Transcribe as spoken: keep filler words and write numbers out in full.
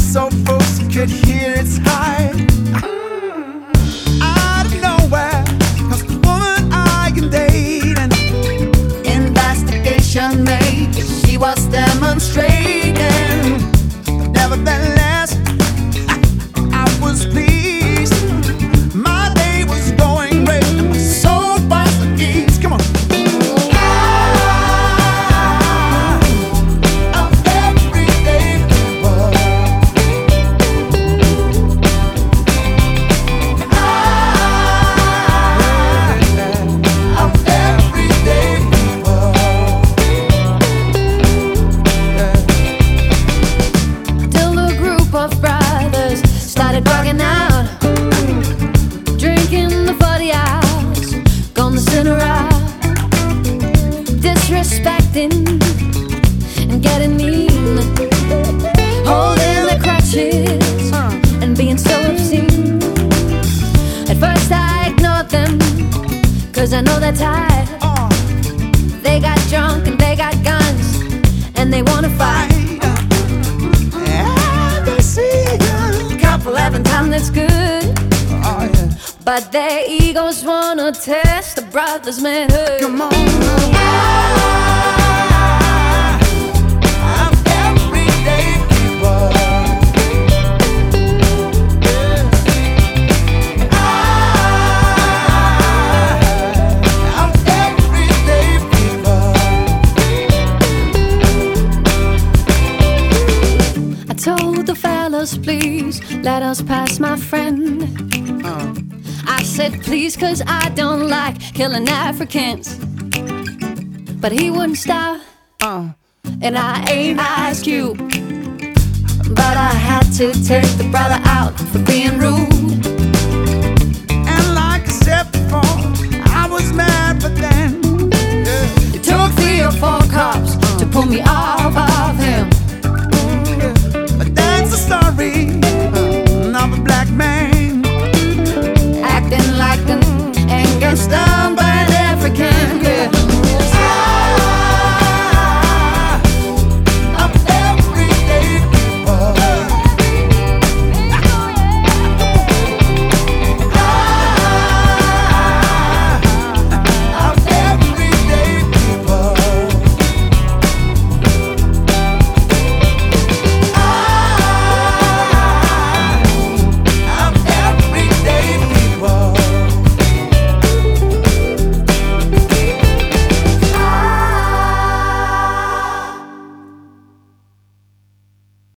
so folks could hear its high. Out of nowhere, 'cause the woman I am dating, investigation made, she was demonstrating. But nevertheless, I, I was pleased. My day was going great, and my soul was at ease. Come on. Bugging out, drinking the forty hours, gone the center out, disrespecting and getting mean, holding the crutches and being so obscene. At first I ignored them, 'cause I know they're tired. They got drunk and they got guns and they wanna fight. Having time that's good, Oh, yeah. but their egos wanna test the brother's manhood. Come on. I'm everyday people. I'm everyday people. I told the fellas, please let us pass, my friend. Uh. I said please, 'cause I don't like killing Africans. But he wouldn't stop, Uh. and I ain't Ice Cube. But I had to take the brother out for being rude. And like I said before, I was mad, but then yeah. It took three or four